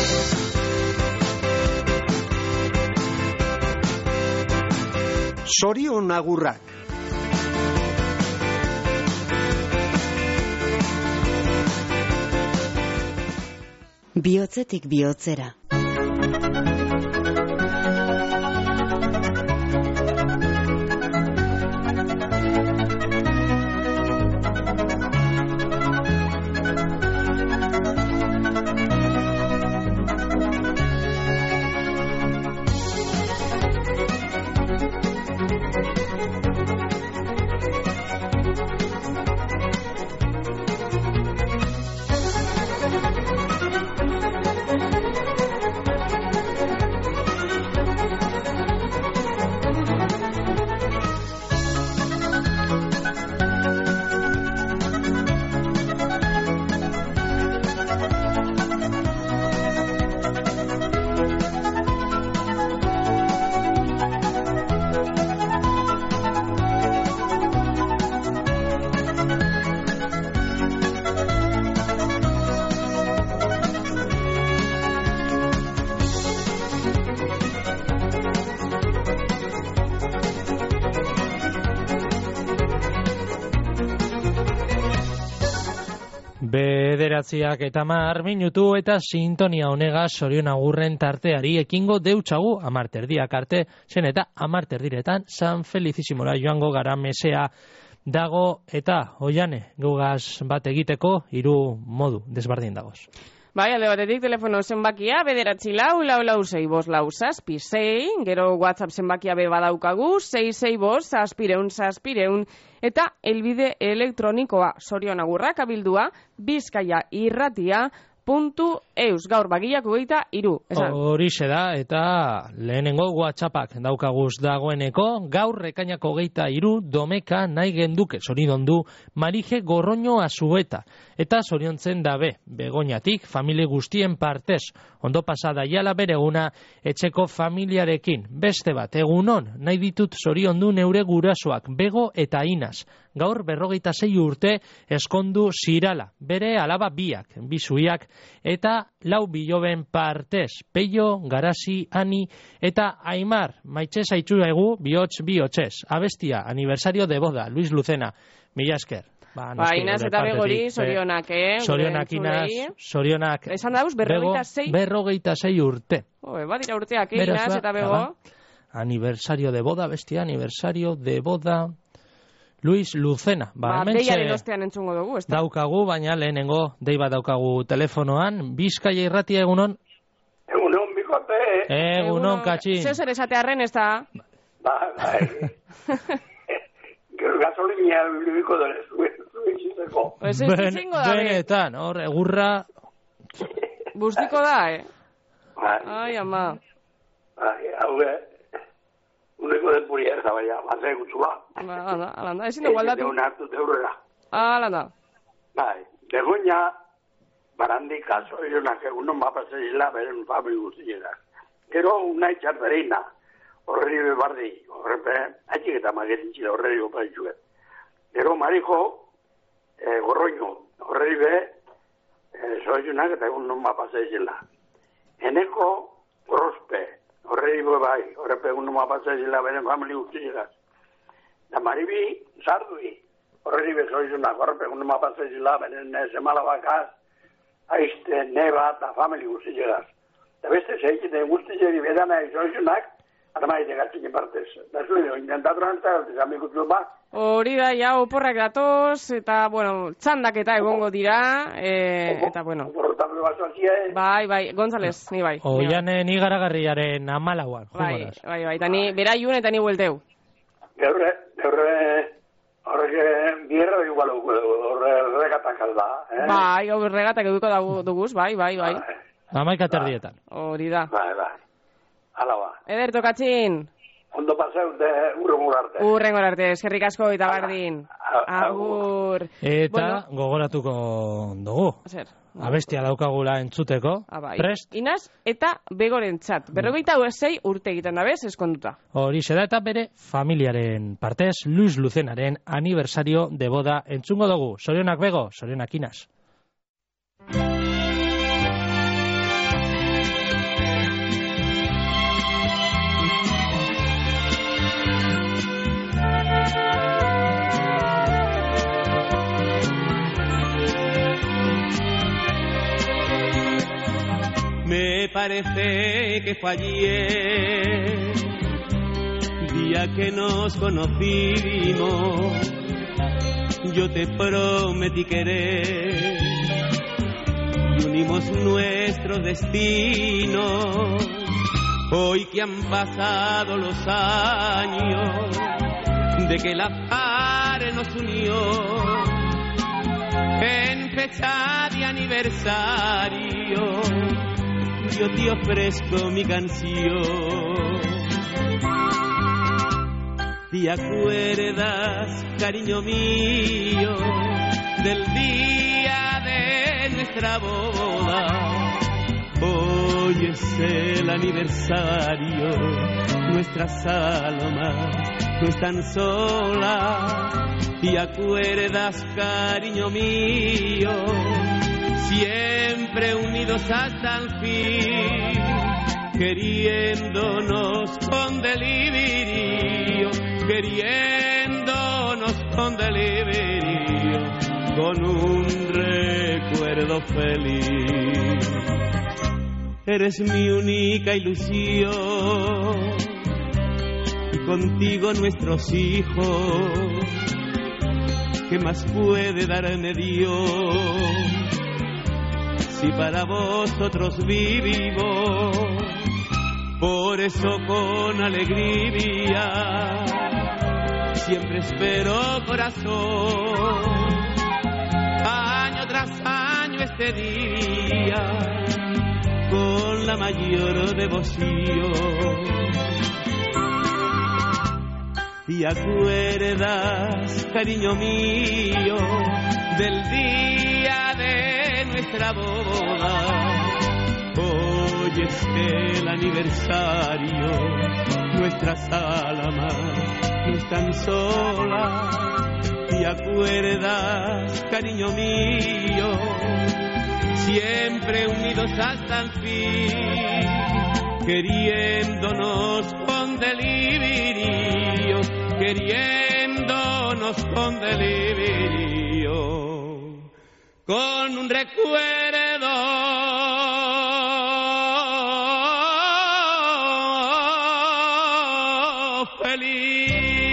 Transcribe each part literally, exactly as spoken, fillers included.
Zorion agurrak. Bihotzetik bihotzera. Bederatziak eta mar minutu eta sintonia honega zorion agurren tarteari ekingo deutsagu amarterdiak arte, zen eta amarterdiretan San Felicisimora joango gara mesea dago eta oiane gugaz bat egiteko hiru modu desbardin dagoz. Bai, alde batetik telefono zenbakia, bederatzi lau, lau lau zei bost lau zazpi zei, gero WhatsApp zenbakia be badaukagu, zei zei bost, zazpireun, zazpireun, eta elbide elektronikoa, zorion agurrak abildua, bizkaia irratia, puntu eus, gaur bagiak ugeita iru. Horixe da, eta lehenengo WhatsAppak daukaguz dagoeneko, gaur rekainako geita iru, domeka nahi genduke, zoridondu, Marije Gorroño Azueta, eta zoriontzen dabe, Begoñatik, familie guztien partez, ondo pasada jala bereguna, etxeko familiarekin, beste bat, egunon, nahi ditut zoriondu neure gurasoak, Bego eta Inaz, gaur berrogeita sei urte eskondu zirala, bere alaba biak, bizuiak, eta lau biloben partez, Peio, Garasi, Ani, eta Aimar, maitxe zaitzu egu, bihotz bihotzez, abestia, aniversario de boda, Luis Lucena, mila esker. Ba, ba Inaz eta Begori, zorionak, eh? Zorionak Inaz, zorionak. Esan dauz, berrogeita sei? Berrogeita sei urte. Oe, bat dira urteak, eh, Inaz eta Bego? Aniversario de boda, bestia, aniversario de boda... Luis Lucena. Ba, ba deiaren ostean entzungo dugu, ez da? Daukagu, baina lehenengo dei bat daukagu telefonoan. Bizkaia irratia egunon? Egunon, bikote. Egunon, katxin. Zeo zer esatearren, ez da? Ba, bai. Gero gasolinia bilbiko dure, zuiziteko. Ez ez izango da, benetan, hor, egurra... Bustiko da, eh? Ai, ama. Ai, hau, eh? Uneko den puria ez da, baina, bazai gutxua. Ba, ala, ala da, ezin da gualdatu. Ez deun hartu teurrera. Ala da. Bai, Begoña, barandi kaso, eronak egunon mapazela, beren fabri guztiena. Gero, unai txarberina, horreri bebardi, horrepe, haitxik eta magetin txila, horreri gopaitxuet. Gero, Marijo, eh, Gorroño, horreri be, eh, zoizunak eta egunon mapazela. Eneko, Gorospe, horreri bai, horrepe egun numa patzazila beren famili guztiegaz. Da Maribi, Zardui, horreri bezoizunak, horrepe egun numa patzazila beren semalabakaz, aizte, neba eta famili guztiegaz. Da beste zeikite guztiegari bedana izoizunak, armaite gatzikin partez. Da zuen, intentatu nantzak, altizan mikutzu bat. Hori da, ja, oporrak datoz, eta, bueno, txandak eta egongo dira, e, eta, bueno. Oporrotable basoakia, eh? Bai, bai, González, ni bai. Oian, ni garagarriaren amalauan. Bai, bai, bai, eta ni beraiun eta ni buelteu. Gaurre, gaurre, horrek bierra igual horre regatak alda, eh? Bai, gaur regatak eduko duguz, bai, bai, bai. Amaika terdietan. Hori da. Bai, bai. Hala ba. Eder, tokatxin. Ondo paseu de urrengor arte. Urrengor arte, eskerrik asko eta bardin. Agur. Eta bueno, gogoratuko dugu. Zer? Abestia daukagula entzuteko. Abai. Prest. Inaz eta Begoren txat. Berrogeita sei urte egiten dabez, eskonduta. Hori da eta bere familiaren partez, Luis Lucenaren aniversario de boda entzungo dugu. Zorionak Bego, zorionak Inaz. Me parece que fue ayer, día que nos conocimos, yo te prometí querer y unimos nuestro destino. Hoy que han pasado los años de que el azar nos unió, en fecha de aniversario yo te ofrezco mi canción. ¿Te acuerdas, cariño mío, del día de nuestra boda? Hoy es el aniversario, nuestras almas no están solas. ¿Te acuerdas, cariño mío, siempre unidos hasta el fin, queriéndonos con delirio, queriéndonos con delirio, con un recuerdo feliz? Eres mi única ilusión y contigo nuestros hijos. ¿Qué más puede darme Dios si para vosotros vivimos? Por eso con alegría siempre espero, corazón, año tras año este día, con la mayor devoción. ¿Te acuerdas, cariño mío, del día de nuestra boda? Hoy es el aniversario, nuestras almas no están solas. ¿Te acuerdas, cariño mío, siempre unidos hasta el fin, queriéndonos con delirio, queriéndonos con delirio, con un recuerdo feliz?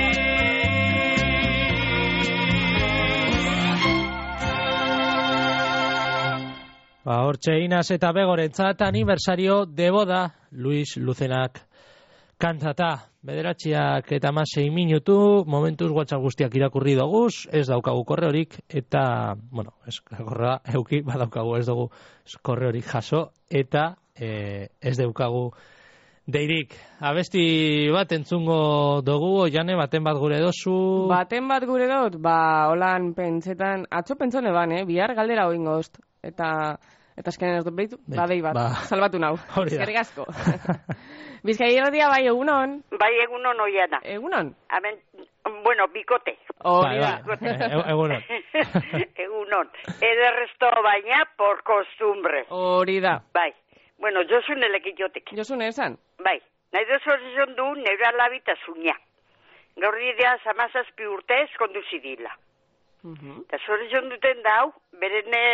Ba, hortxe Inaz eta Begorentzat aniversario de boda, Luis Luzenak kantata. Bederatziak eta amasei minutu, momentuz WhatsApp guztiak irakurri doguz, ez daukagu korreorik, eta, bueno, ez korrea euki, badaukagu ez dugu korreorik jaso, eta e, ez daukagu deirik. Abesti bat entzungo dugu, Jane, baten bat gure dozu? Baten bat gure dut, ba, holan pentsetan, atzo pentsone ban, eh? Bihar galdera hoingozt, eta... Eta eskenen ez dut behitu, badei bat, ba, salbatu nau. Eskerrik asko. Bizkai irratia bai egunon. Bai egunon oiana. Egunon. Amen, bueno, bikote. Hori da. Egunon. Egunon. Ederresto baina por costumbre. Hori da. Bai. Bueno, Josune lekitiotik. Josune esan. Bai. Nahi da zorizon du neura labita zunia. Gaur didea zamazazpi urte eskondu zidila. Eta zorizon duten dau, berene...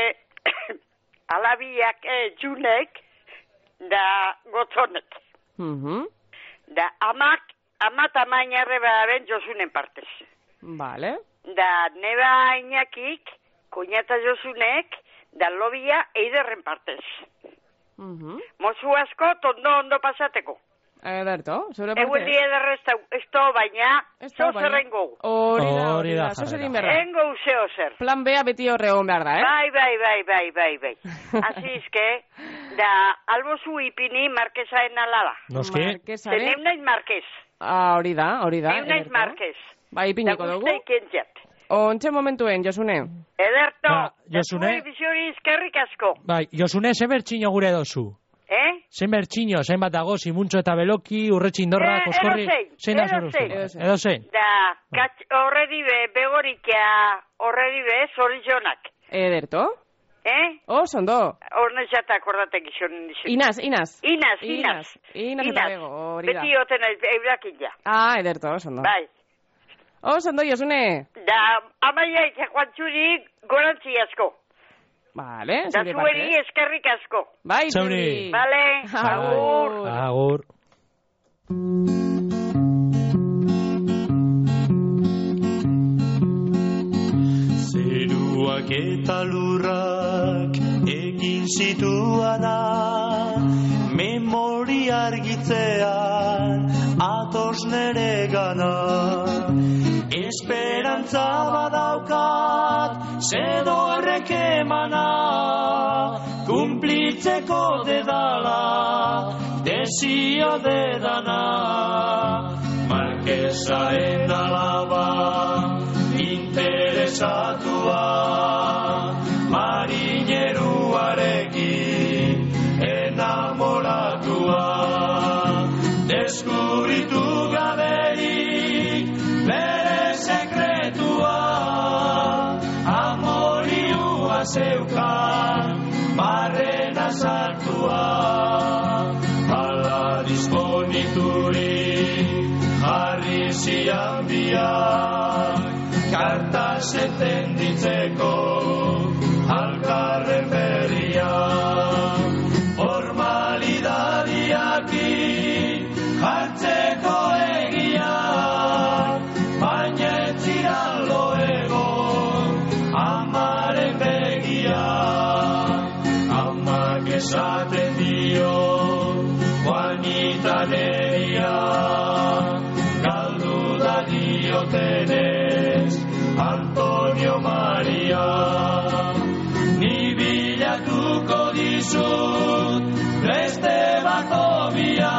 alabiak eh, junek da gotzonek. Uh-huh. Da amak, amat amainarre beharen Josunen partez. Vale. Da neba ainakik, koñata Josunek, da lobia eiderren partez. Uh-huh. Mozu asko, tondo ondo pasateko. Ederto, zure parte. Egueldi ederre ez to baina, zo zerrengo. Hori da, hori da, zo zerin berra. Engo zeo zer. Plan bea beti horre hon behar da, eh? Bai, bai, bai, bai, bai, bai. Así es que, da, albozu ipini markesaen alaba. Noski? Markesaren? Teneu naiz markez. Ah, hori da, hori da. Neu naiz markez. Bai, ipiniko dugu. Da guzteik entzat. Ontxe momentuen, Josune. Ederto, ba, Josune. Da bizori izkerrik asko. Bai, Josune, ze bertxino gure dozu? Eh? Zen bertxino, zen bat dago, zimuntxo eta beloki, urretxin dorra, Eh, koskorri. edozein, edozein. Edo zein. Da, katx, horredi be, begorikia, horredi be, zorizonak. Ederto. Eh? Oh, sondo. Hornezat akordate gizonen dizun. Inaz, Inaz. Inaz, Inaz. Inaz eta bego, hori da. Beti oten eurakin ja. Ah, ederto, sondo. Bai. Oh, sondo, Josune. Da, amaia itxakuantzuri gorantzi asko. Vale, Da zure zueri parte. eskerrik asko. Bai, Zauri. zuri. Bale, agur. Agur. Zeruak eta lurrak egin zituana, memoria argitzean atos nere gana. Esperantza badaukat zedo horrek emana, kumplitzeko dedala, desio dedana. Marquesaren alaba, interesatua, marineruarekin enamoratua, deskubritu gaberik bere sekretua, amoriua zeukan barrena sartua, ala disponiturik jarri zian biak, karta sentenditzeko alkarren berria, formalidadiakin jartzeko egia, baina ez ziran lo egon amaren begia. Amak esaten dio Juanita neria, galdu da diotenez Antonio Maria. Ni bilatuko dizut beste bakobia,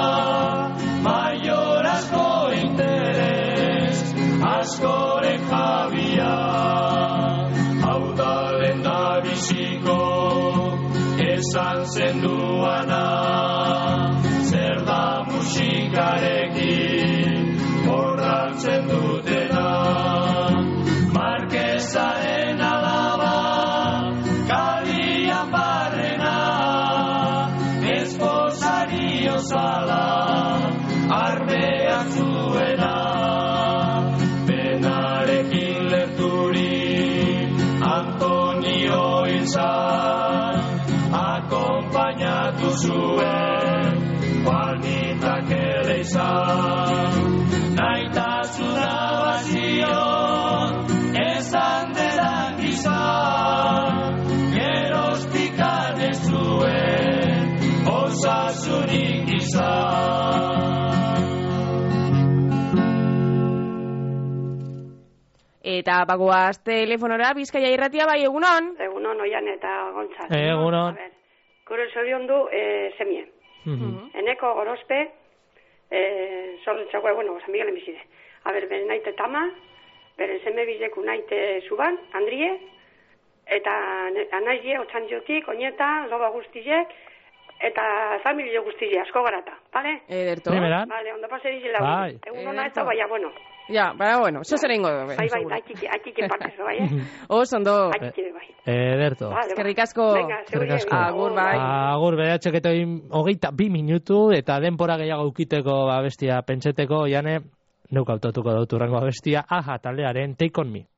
maior asko interes askoren jabia. Hau da lenda biziko esan zenduana, zer da musikarekin borratzen dutena. Marquesaren alaba, kalian barrena, esposari osala, armean zuena. Penarekin lerturi, Antonio hilzan, akompainatu zuen, Juanitak ere izan. Naitasuna bazion, esan dedan gizan, geroztikan ez zuen, osasunik izan. Eta bagoaz telefonora, Bizkaia irratia, bai, egunon? Egunon, Oian eta Gontzal. Egunon. A ver, gure zorion du e, semien. Eneko gorospe, e, zorretzako, bueno, San Miguel emizide. A ver, bere naite tama, bere seme bileku naite zuban, Andrie, eta anaizie, otxantiotik, oineta, loba guztiek, eta familio guztiek, asko garata, bale? Ederto. Primeran. Vale, ondo pase dizela. Bai. Egunona ez da, baina, bueno. Ja, baina, bueno, zo zer ingo dugu. Bai, bai, haitiki, haitiki partezo, bai, eh? Oso, ondo. Haitiki, bai. Ederto. Vale, Eskerrik asko. Venga, Eskerrik asko. Agur, bai. Agur, beratxek eta hogeita bi minutu, eta denpora gehiago ukiteko abestia pentseteko, jane, neuk autotuko dut urrengo abestia, aha, taldearen Take On Me.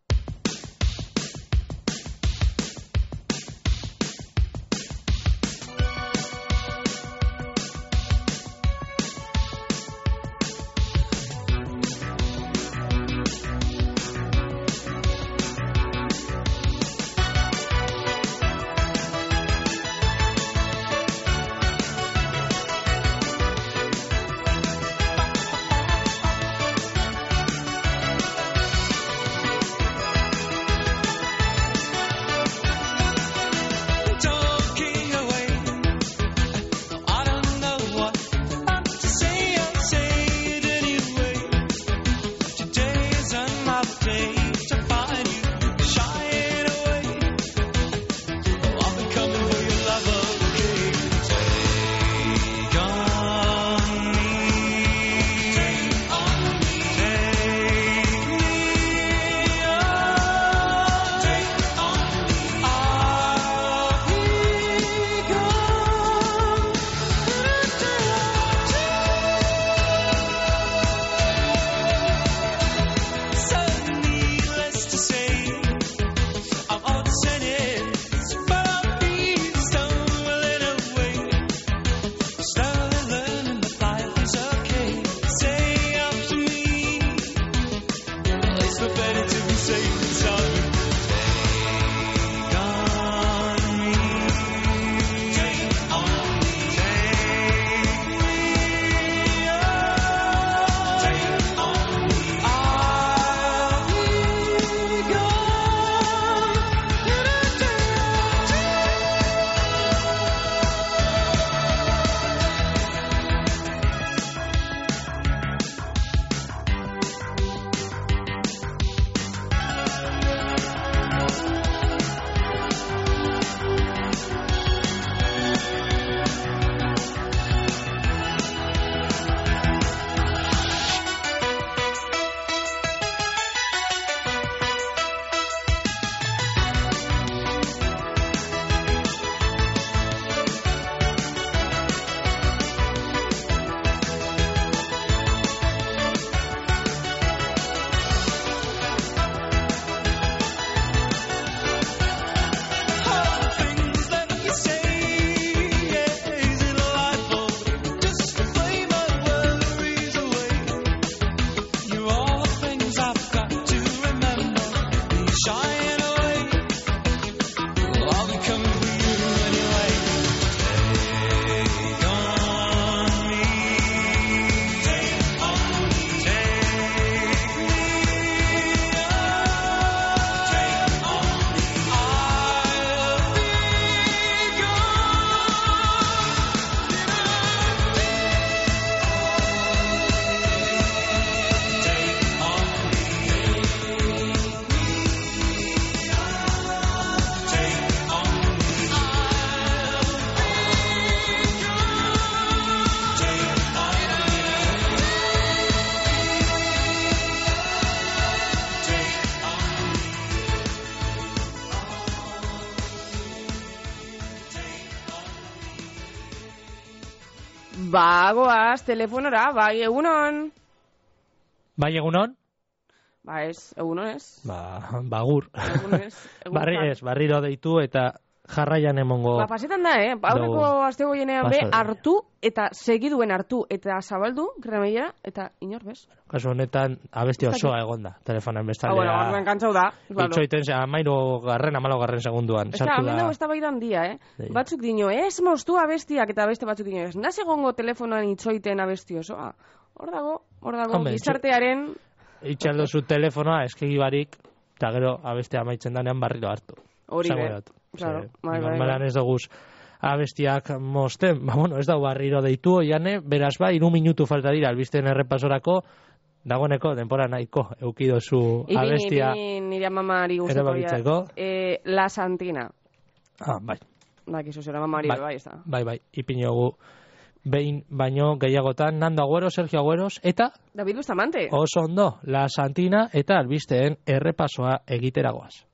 Bagoaz, telefonora, bai, egunon. Bai, egunon? Ba ez, egunon ez. Ba, bagur. Egunon ez. Barri ez, barriro deitu eta jarraian emongo... Ba, pasetan da, eh? Aurreko aste goienean be, hartu eta segiduen hartu eta zabaldu, kremeia, eta inor bez. Kasu honetan, abesti osoa egon da, telefonan bestalea. Ah, bueno, arduan kantzau da. Itxoiten, amairu garren, amalo garren segunduan. Ez da, hemen dago ez da baidan dia, eh? Dei. Batzuk dino, ez moztu abestiak eta beste batzuk dino, ez naz egongo telefonan itxoiten abesti osoa. Hor dago, hor dago, Hombre, gizartearen... Itxaldo zu telefonoa, eskegi barik, eta gero abestea amaitzen danean barriro hartu. Hori be, claro, bai, bai. Normalan ez doguz abestiak mosten, ba, bueno, ez dago barriro deitu, oiane, beraz ba, iru minutu falta dira, albisten errepasorako, dagoeneko, denpora nahiko, eukidozu abestia. Ibini, ibini, nire mamari guztatu eh, La Santina. Ah, bai. Ba, kizu zera mamari, bai, bai, ez da. Bai, bai, ipinogu. Behin baino gehiagotan Nando Agüero, Sergio Agüeros eta David Bustamante. Oso ondo, La Santina eta albisteen errepasoa egiteragoaz.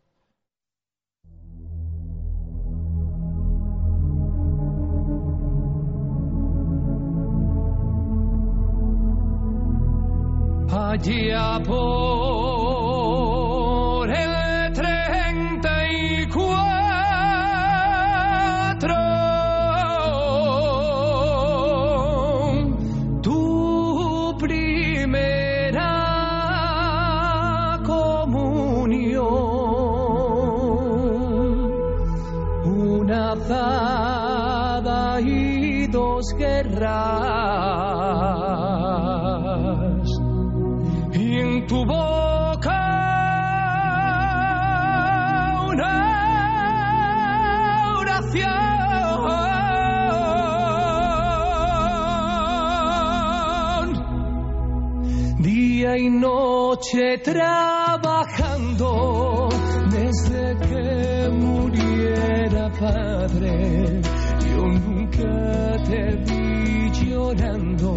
Allá por el treinta y cuatro tu primera comunión, una azada y dos guerras, y en tu boca una oración, día y noche trabajando desde que muriera padre. Yo nunca te vi llorando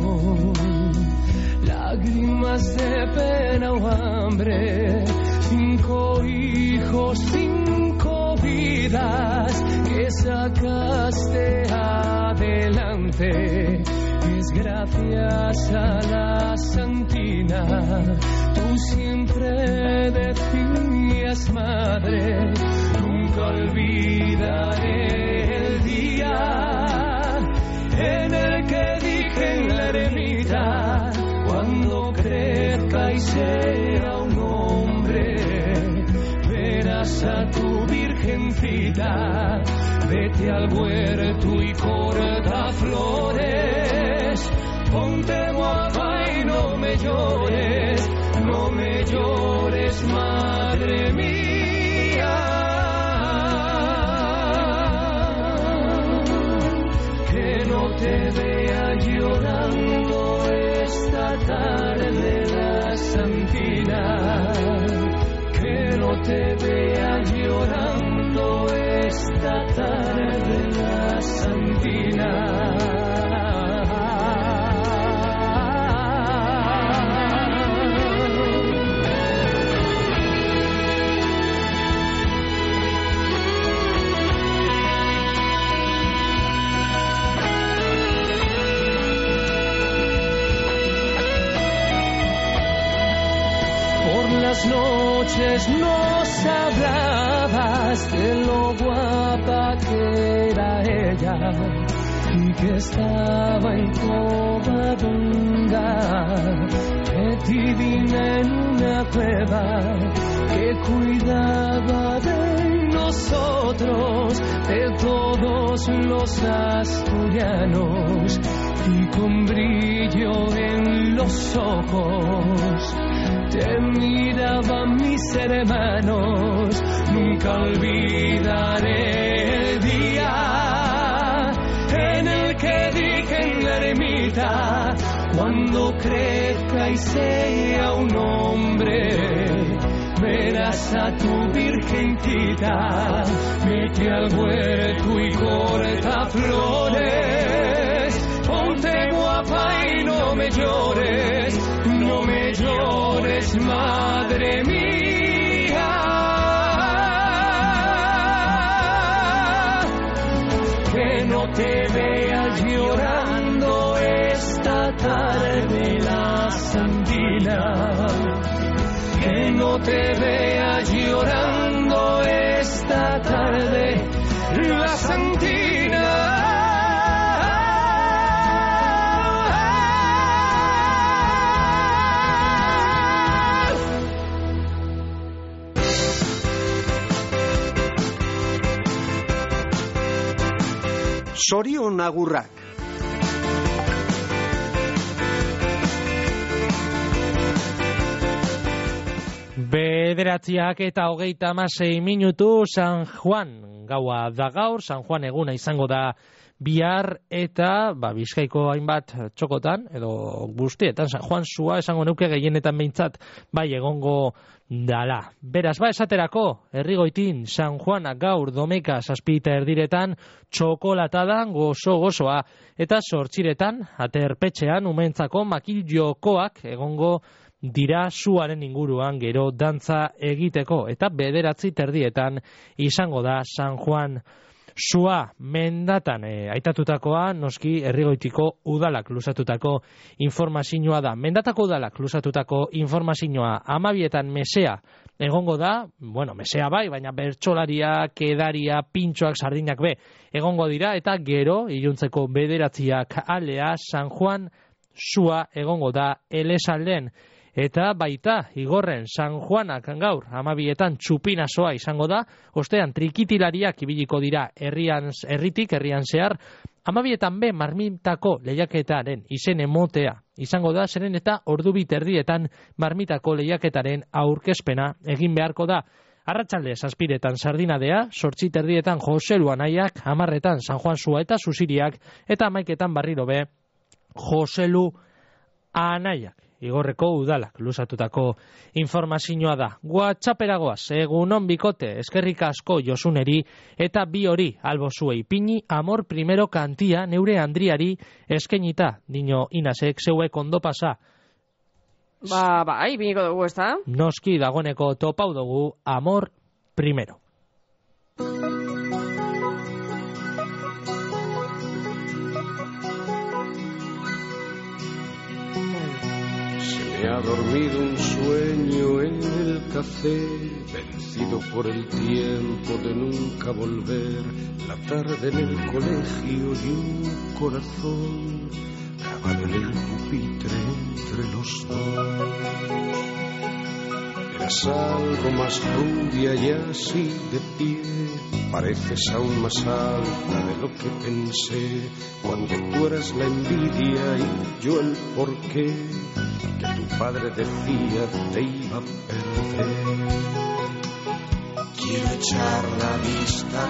lágrimas de pena o hambre, cinco hijos, cinco vidas que sacaste adelante. Es gracias a la Santina, tú siempre decías madre, nunca olvidaré el día en el que dije en la ermita, cuando crezca y sea un hombre, verás a tu virgencita, vete al huerto y corta flores, ponte guapa y no me llores, no me llores, madre mía, que no te vea llorando esta tarde la Santina, que no te vea llorando esta tarde la Santina. Las noches nos hablabas de lo guapa que era ella y que estaba en Covadonga, metidina en una cueva que cuidaba de nosotros, de todos los asturianos, y con brillo en los ojos te miraban mis hermanos. Nunca olvidaré el día en el que dije en la ermita, cuando crezca y sea un hombre, verás a tu virgencita, vete al huerto y corta flores, ponte guapa y no me llores, no me llores, madre mía, que no te veas llorando esta tarde la santina, que no te vea llorando esta tarde la santina. Sorion agurrak. Bederatziak eta hogeita hamasei minutu San Juan gaua da gaur, San Juan eguna izango da bihar eta ba, Bizkaiko hainbat txokotan edo guztietan San Juan sua esango neuke gehienetan behintzat bai egongo dala. Beraz, ba esaterako, Herrigoitin San Juana gaur domeka zazpita erdiretan txokolatadan gozo-gozoa eta sortxiretan aterpetxean umentzako makil jokoak egongo dira suaren inguruan gero dantza egiteko eta bederatzi terdietan izango da San Juan sua. Mendatan e, aitatutakoa noski Herrigoitiko udalak luzatutako informazioa da. Mendatako udalak luzatutako informazioa amabietan mesea egongo da, bueno, mesea bai, baina bertsolaria, kedaria, pintxoak, sardinak be egongo dira eta gero iluntzeko bederatziak alea San Juan sua egongo da Elesalden. Eta baita, igorren San Juanak gaur, amabietan txupinazoa izango da, ostean trikitilariak ibiliko dira herrian, herritik, herrian zehar, amabietan be marmitako lehiaketaren izen emotea izango da, zeren eta ordu bit erdietan marmitako lehiaketaren aurkezpena egin beharko da. Arratsalde zazpiretan sardinadea, sortzit erdietan Joselu Anaiak, amarretan San Juan sua eta Susiriak, eta amaiketan barriro be Joselu Anaiak. Igorreko udalak luzatutako informazioa da. WhatsApperagoaz, egunon bikote, eskerrik asko Josuneri eta bi hori albozuei pini amor primero kantia neure Andriari eskenita, dino Inasek zeuek ondo pasa. Ba, bai, biniko dugu, ez da? Noski dagoeneko topau dugu amor primero. Me ha dormido un sueño en el café, vencido por el tiempo de nunca volver, la tarde en el colegio y un corazón grabado en el pupitre entre los dos. Eras algo más rubia y así de pie, pareces aún más alta de lo que pensé, cuando tú eras la envidia y yo el porqué, que tu padre decía te iba a perder. Quiero echar la vista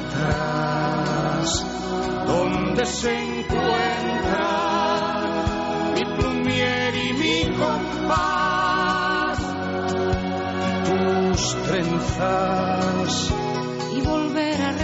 atrás, donde se encuentran mi plumier y mi compás, tus trenzas, y volver a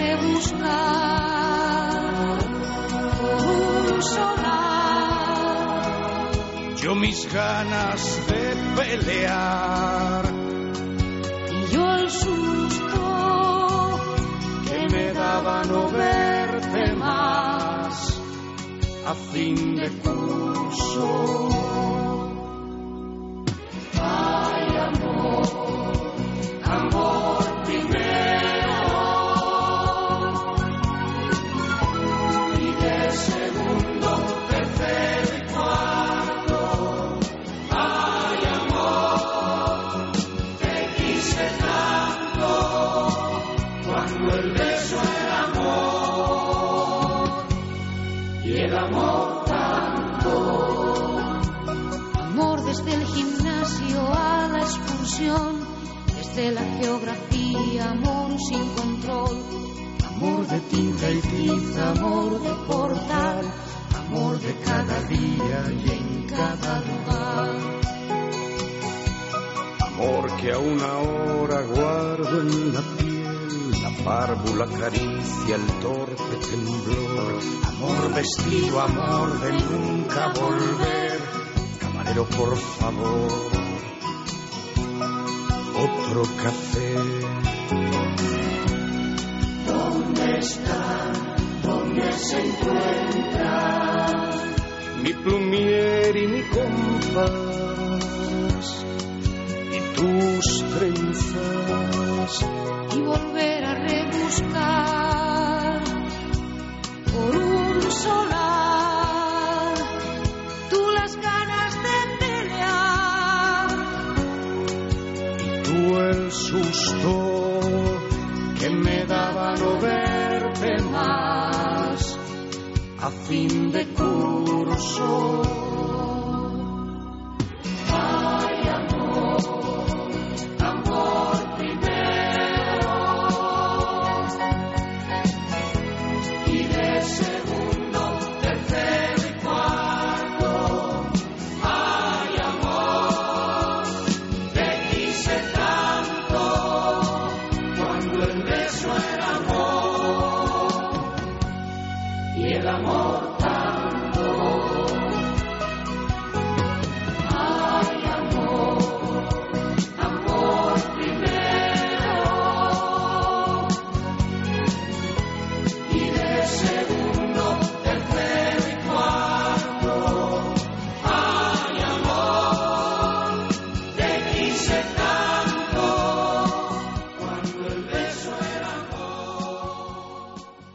rebuscar un solar. Yo mis ganas de pelear y yo el susto que me daba no verte más a fin de curso. Ay, amor, amor primero, y de segundo, tercero y cuarto. Ay, amor, te quise tanto, cuando el beso era amor, y el amor tanto. Amor desde el gimnasio a la expulsión, desde la geografía, amor sin control, amor de tinta y tiza, amor de portal, amor de cada día y en cada lugar. Amor que aún ahora guardo en la piel, la párvula acaricia el torpe temblor. Amor vestido, amor de nunca volver. Camarero, por favor, otro café. ¿Dónde están? ¿Dónde se encuentran mi plumier y mi antifaz y tus trenzas. Y volver a rebuscar por un solar tú las ganas de pelear y tú el susto que me daba no verte más a fin de curso. Ay, amor, amor primero y de segundo, tercero y cuarto. Ay, amor, te quise tanto cuando el beso era amor y el amor tanto. Ay, amor, amor primero y de segundo, tercero y cuarto. Ay, amor, te quise tanto cuando el beso era amor.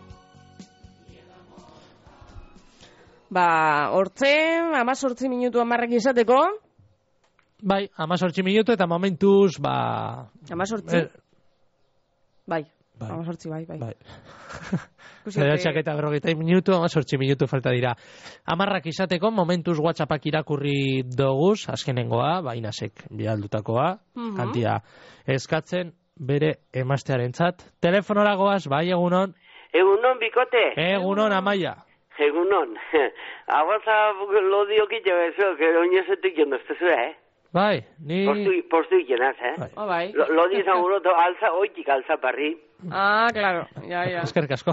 Ba, hortze, amazortzi minutu amarrak izateko. Bai, amazortzi minutu eta momentuz, ba... Amazortzi? Eh, Bai, bai. amazortzi, bai, bai. bai. Ikusi Bederatziak eta berrogeita minutu, amazortzi minutu falta dira. Amarrak izateko, momentuz WhatsAppak irakurri doguz, azkenengoa, bainasek bidaldutakoa, Mhm. kantia eskatzen, bere emaztearentzat. Telefonora goaz, bai, egunon, Egunon, bikote. egunon, Amaia. Egunon. Aguantza lodio kite bezo, que oinezetik jondo, ez tezu, eh? Bai, ni... Postu, postu ikenaz, eh? Bai. Oh, bai. Lo- Lodi izan guroto, alza, oitik alza parri. Ah, claro, ya, ya. Eskerrik asko.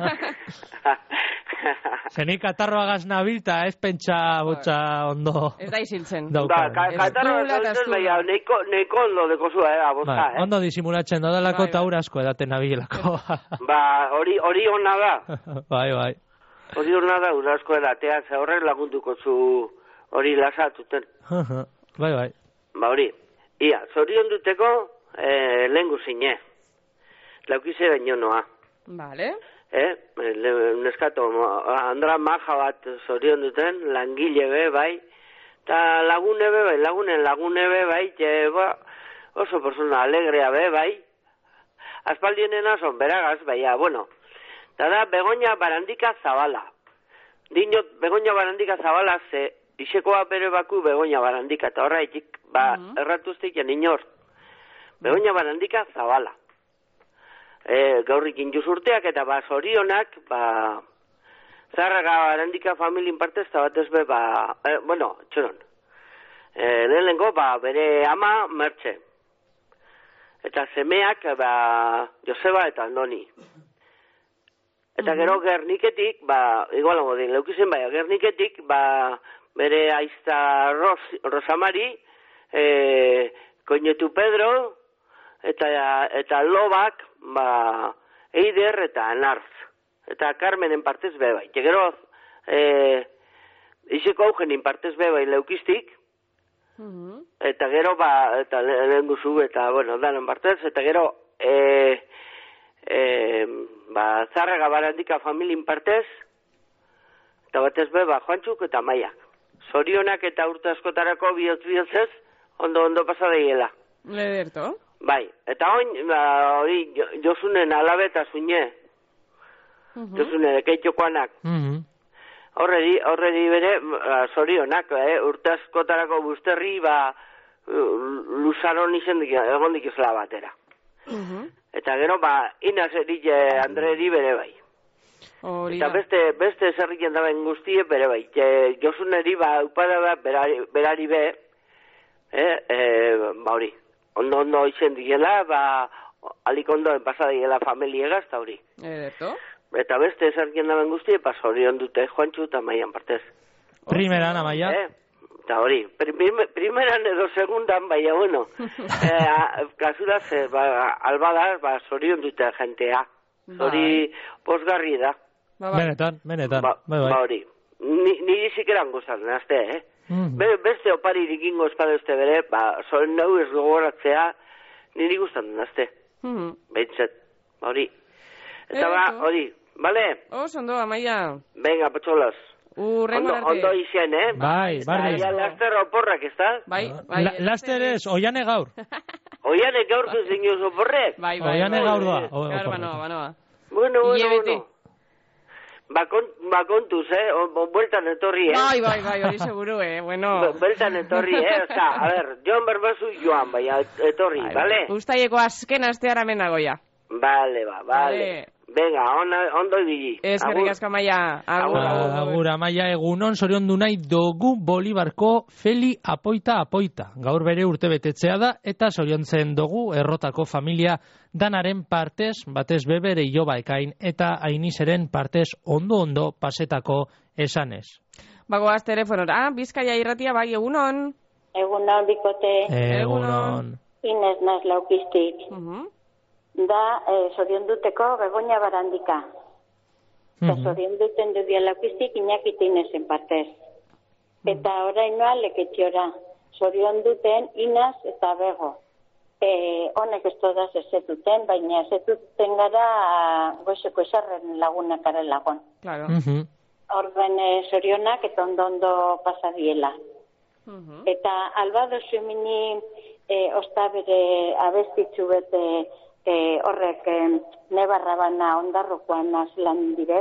Zenik katarroagaz nabilta, ez pentsa botxa ondo Ez da isiltzen. Ba, daukagun. ka- katarra Estula eta zaudez, estula. baina, neiko, neiko ondo dekozu, eh, abotza, Bai, eh? ondo disimulatzen dodalako Bai, eta bai. ura asko edaten nabilelako. Ba, hori, hori hona da. Bai, bai. Hori hona da, urasko edatea, ze horrek lagunduko zu hori lasatuten. Bai, bai. Ba, hori. Ia, zorion duteko, eh, lehen guzine. Laukize baino noa. Vale. Eh, le- neskato, Andra Maja bat zorion duten, langile be, bai, eta lagune be, bai, lagunen lagune be, bai, je, ba, oso persona alegrea be, bai, aspaldienena son beragaz, bai, ja, bueno, eta da Begoña Barandika Zabala. Dinot Begoña Barandika Zabala, ze, isekoa bere baku Begoña Barandika, eta horreitik, ba, Mhm. erratuztik jan inor. Begoña Barandika Zabala. E, gaurrik injuzurteak eta ba zorionak, ba, Zarraga Barandika familien partez, eta batez be, ba, e, bueno, txoron. E, lehenengo, ba, bere ama Mertxe. Eta semeak, ba, Joseba eta Andoni. Eta gero Gerniketik, ba, igualango din, leukizen bai, Gerniketik, ba, bere aizta Ros, Rosamari, e, Koinetu Pedro, eta eta Lobak, ba, Eider eta Narz. Eta Carmenen partez be bai. Eta gero, e, izeko augenin partez be bai leukistik, Mhm. eta gero, ba, eta le- lehen duzu, eta, bueno, danen partez, eta gero, e, e, ba, Zarraga Barandika familien partez, eta batez be, ba, Joantxuk eta Maiak. Zorionak eta urte askotarako bihotz-bihotzez, ondo-ondo pasadeiela. Lederto. Bai, eta oin, ba, hori, Jo- Josunen alabe eta zuine, Mhm. Josune, keitxokoanak. Mhm. Horreri, horreri bere, ba, zorionak, eh? urte askotarako buzterri, ba, luzaron izen dik, egon dikizela batera. Mhm. Eta gero, ba, Inaz erik Andreri bere bai. Hori Eta da. beste, beste zerriken daben guztie bere bai. Je, Josuneri, ba, upada ba, berari, berari be, eh, eh, ba, hori. Ondo, ondo izen dikela, ba, alik ondoen pasadikela familiegaz, eta hori. Lederto. Eta beste zerriken daben guztie, pa, zorion dute Joantxu eta Maian partez. Primeran, Amaia. Eh? Eta hori, prim- primeran edo segundan, baina, bueno, eh, a- kasuraz, eh, ba, albadaz, ba, zorion dute jentea. Hori posgarri da. Ba, bai. Benetan, benetan. Ba, Bai, ba bai. hori. ni, niri zikeran gustatzen, azte, eh? Mm. Be, beste oparirik ingo espadezte bere, ba, solen nau ez gogoratzea, niri gustatzen, azte. Mm. Behitzet, hori. Eta ba, hori, bale? Os, ondo, Amaia. Venga, patxolas. Urrengo ondo, ondo izien, eh? Bai, bardin. Ja, laster oporrak, ez da? Bai, bai. La, laster ez, oiane gaur. Oiane gaur zuzin oporrek? Bai, bai. Oiane gaur doa. Gaur, banoa, banoa. Bueno, bueno, bueno. Ba, kont, ba kontuz, eh? O, o, bueltan etorri, eh? Bai, bai, bai, hori seguro, eh? Bueno. Bueltan etorri, eh? Oza, a ver, joan berbazu joan, bai, etorri, bai, bale? Uztaieko azken asteara menagoia. Bale, ba, bale. Vale. Venga, on, ondo ibili. Eskerrik asko, Amaia. Agur, agur, agur, Amaia, egunon zoriondu nahi dugu Bolibarko Feli Apoita Apoita. Gaur bere urte betetzea da, eta zoriontzen dugu errotako familia danaren partez, batez bebere iloba ekain, eta ainizeren partez ondo-ondo pasetako esanez. Bagoaz telefonora, Bizkaia irratia, bai, egunon. Egunon, bikote. Egunon. Inez naz laukiztik. Uh-huh. Da, eh, zorion duteko Begoña Barandika. Eta Mm-hmm. zorion duten dudia laukiztik Iñakite Inezen partez. Eta orainoa leketxiora. Zorion duten Inaz eta Bego. E, honek ez todaz ezetuten, baina ezetuten gara goizeko esarren lagunak are lagun. Claro. Mm-hmm. Orden e, zorionak eta ondo-ondo pasadiela. Uh-huh. Eta albado zuimini e, ostabere abestitzu bete E, horrek e, nebarra bana ondarrokoan azlan direz.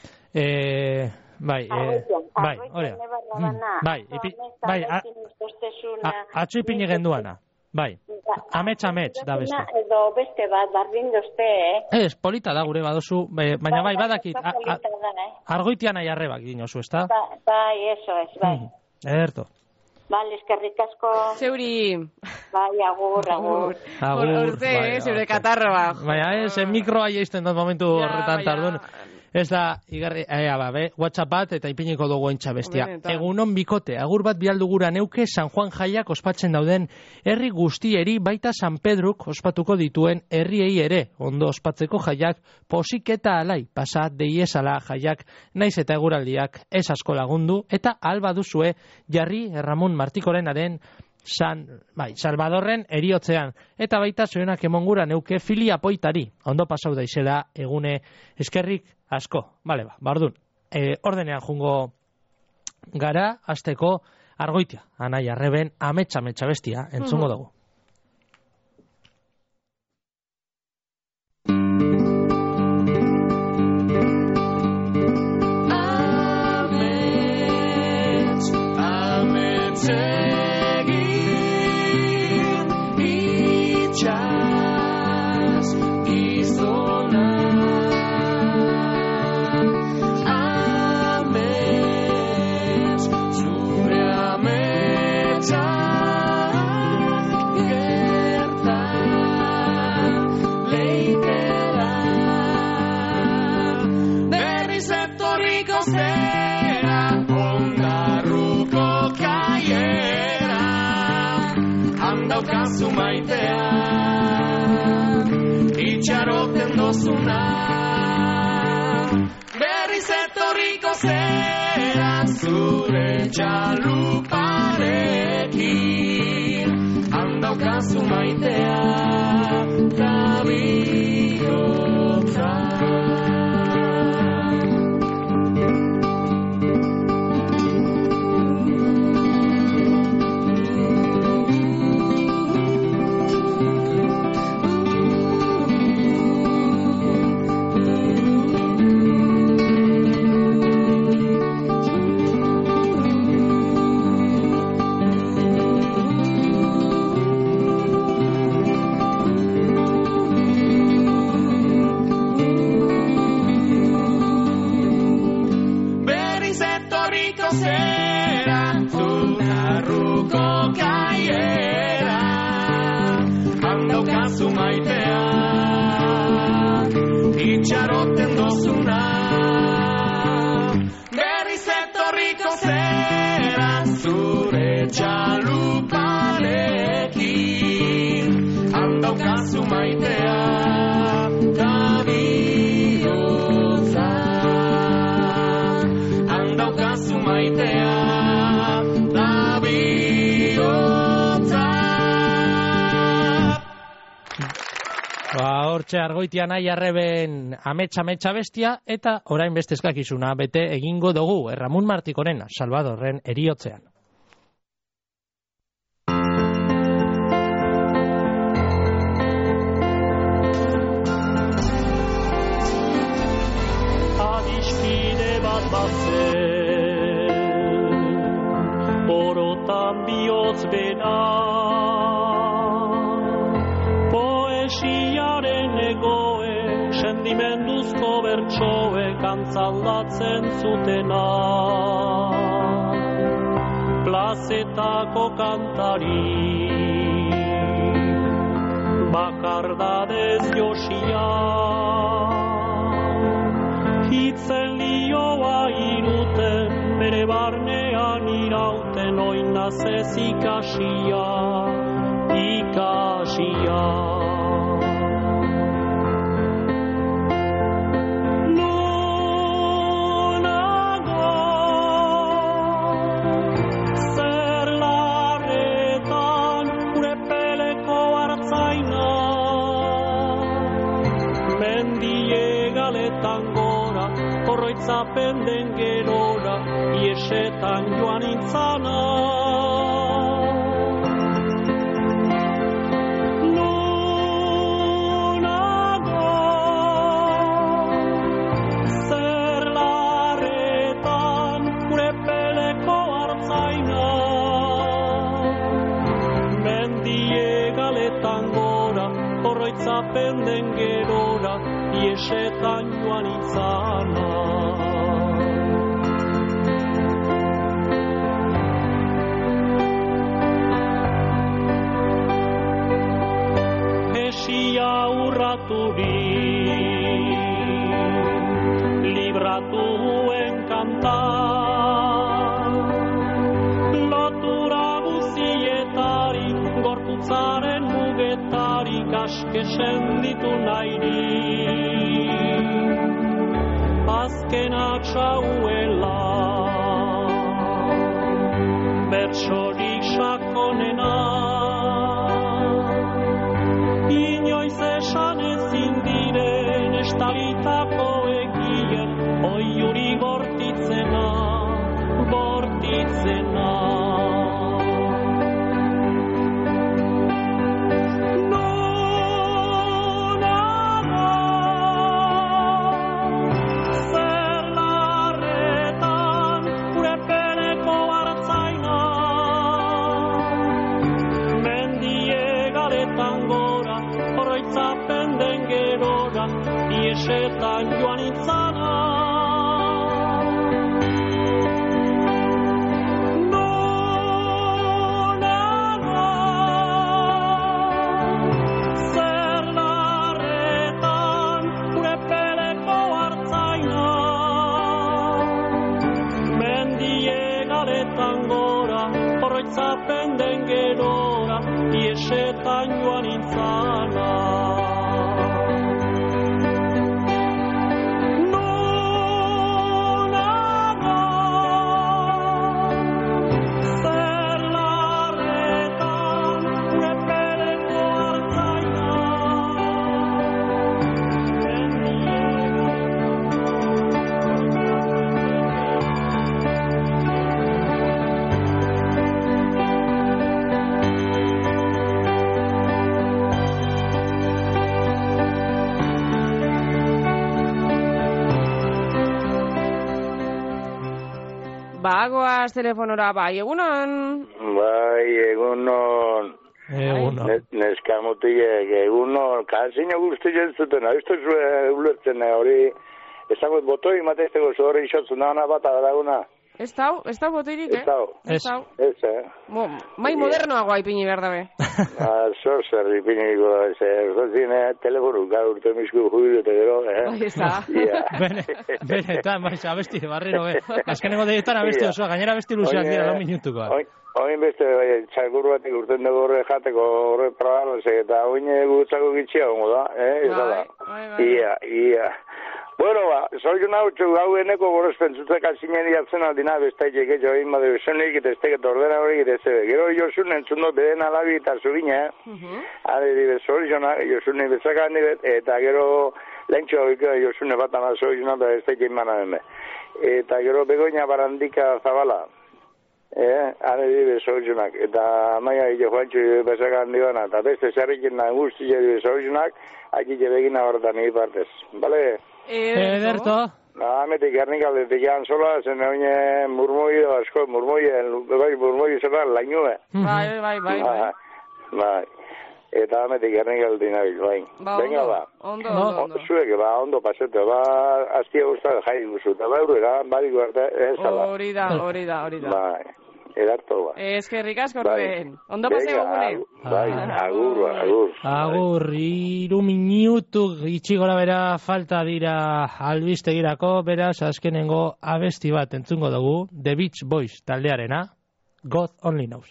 Eh, bai, eh, bai, hori. Mm, bai, ipi, bai, a, a, atzu ipini genduana. Bai, amets amets da beste. Edo beste bat, bardin dozte, eh? Ez, polita da gure badozu, baina bai, badakit, argoitian nahi arrebak dinozu, ez da? Bai, eso es, bai. Ederto. Bale, eskerrik asko. Zeuri. Bai, agur, agur. Agur, Urte, bai, zeure katarroa. Baina, ez, mikroa jaisten dut momentu horretan tardun. Ez da, igarri, ea, ba, be, WhatsApp bat eta ipiniko dugu entxa bestia. Egunon bikote, agur bat bialdugura neuke San Juan jaiak ospatzen dauden herri guztieri baita San Pedruk ospatuko dituen herriei ere. Ondo ospatzeko jaiak posik eta alai, pasa deiesala jaiak naiz eta eguraldiak ez asko lagundu eta alba duzue jarri Erramun Martikorenaren San, bai, Salvadorren eriotzean. Eta baita zoenak emongura neuke Fili Apoitari. Ondo pasau daizela egune eskerrik asko. Bale, ba, bardun. E, ordenean jungo gara, azteko argoitia. Anai arreben ametsa ametsa bestia, entzungo dugu. Amets, amets daukazu maitea, itxaroten dozuna, berriz etorriko zera zure txaluparekin, handaukazu maitea, ta bihotza. Zera zutarruko kaiera, handaukazu maitea, itxaroten dozuna, berriz etorriko zera zure txaluparekin, handaukazu maitea, ta bihotza, handaukazu hortxe Argoitian nahi arreben ametsa ametsa bestia, eta orain beste eskakizuna bete egingo dugu Erramun Martikorena, Salvadorren eriotzean. Adiskide bat bazen, orotan bihotz bena, poesiaren egoe, sendimenduzko bertsoek antzaldatzen zutena. Plazetako kantari, bakardadez josia, hitzen lioa iruten, bere barnean irauten, oinaz ez ikasia, ikasia. Nunago, zer larretan, gure peleko hartzaina, mendie galetan gora, horroitzapen den gerora, iesetan joan intzana. Nunago, zer larretan, gure peleko hartzaina, mendie galetan gora, horroitzapen den gerora, iesetan joan itzana. Esia urraturi, libratuen kanta, lotura guzietari, gorputzaren mugetari, kaskesen ditu nairi. Azkenak sauela, bertsorik sakonena, inoiz esan ezin diren estalitako egien, oiuri bortitzena, bortitzena. Iesetan joan itzana. Nunago, zer larretan, gure peleko hartzaina, mendie galetan gora, horroitzapen den gerora, iesetan joan itzana. Bagoaz telefonora, bai, egunon? Bai, egunon. Egunon. Neskamutik, egunon. Kanzina guzti jentzuten, hau zuen ulertzen hori, esango botoi matezteko zorri isotzen dana bat adaguna. Ez dau, ez dau botoirik, eh? Ez dau. Ez dau. Ez, eh? Bo, mai modernoagoa ipini behar dabe. Zor zer ipiniko, ez, zotzine, telefonu, gaur urte misku jubilu eta gero, eh? Ez da. Bene, bene, eta maiz, abesti, barriro, be. Azkenengo deietan abesti osoa, gainera abesti luzeak dira, lau minutukoa. Oin beste, txakur batik urten dugu horre jateko horre probaren, eta oin gutzako gitxia gongo da, eh? Bai, bai, bai. Ia, ia. Bueno, ba, zorion hau, hau eneko gorospen zutek alzineri atzen aldina, bestaik egin egin badu esunik, eta ez teket ordena hori eta zebe. Gero Josun entzun dut beden alabi eta zurina, eh? Hade, dibe, zoriona, Josune bezakan dibet, eta gero lehentxo hori Josune bat ama zoriona, eta ez teket egin bana. Eta gero Begoña Barandika Zabala. Eh, hane dibe zorionak, eta maia ito joantxo bezakan dibana, eta beste zerrikin nahi guzti dibe zorionak, aki jebegin ahortan nire partez, bale? Ederto. Na, metik ernik aldetik egan sola, zen egin murmoi edo asko, murmoi, bai, murmoi zerra, lainue. Bai, bai, bai, bai. Bai, eta metik ernik aldetik nabil, bai. Ba, Venga, ondo, ba. ondo, ondo, ondo. Zuek, ba, ondo pasete, ba, aztia guztak jai guzu, eta ba, eurera, bariko arte, ez ala. Hori da, hori da, hori da. Bai. Edarto, ba. Eskerrik asko, Ruben. Ondo paseo gune. Bai, agur, agur. Agur, iru minutu itxi gora bera falta dira albistegirako, beraz, azkenengo abesti bat entzungo dugu, The Beach Boys taldearena, God Only Knows.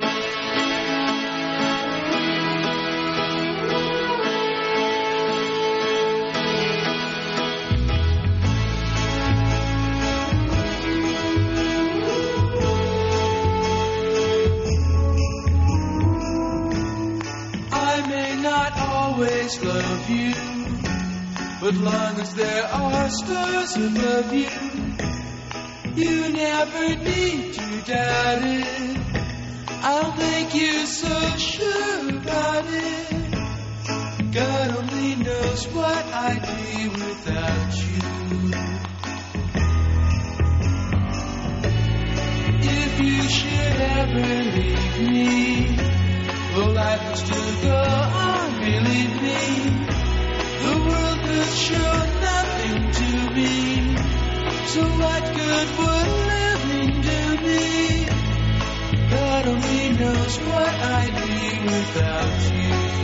Always love you, but long as there are stars above you, you never need to doubt it. I'll make you so sure about it. God only knows what I'd be without you. If you should ever leave me, well, life will still go on, believe me. The world could show nothing to me, so what good would living do me? God only knows what I'd be without you.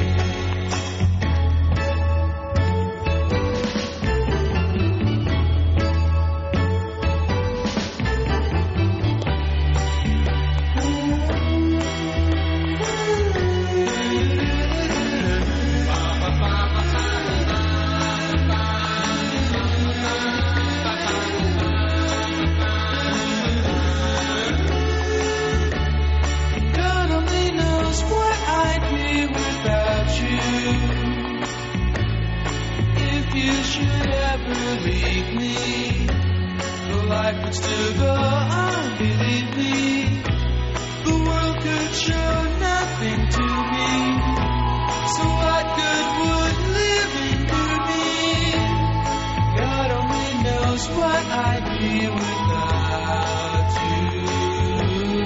Life would still go on, believe me. The world could show nothing to me, so what good would living do me? God only knows what I'd be without you.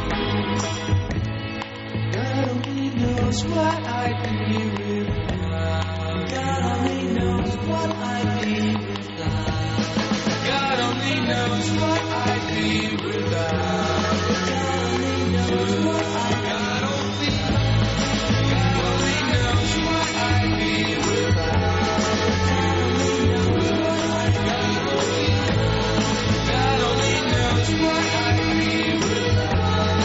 God only knows what I'd be without. God only knows what I'd be without. God only knows what I'd be without. God only knows what I'd be. God only, God only knows what I'd be without. God only knows what I'd be without.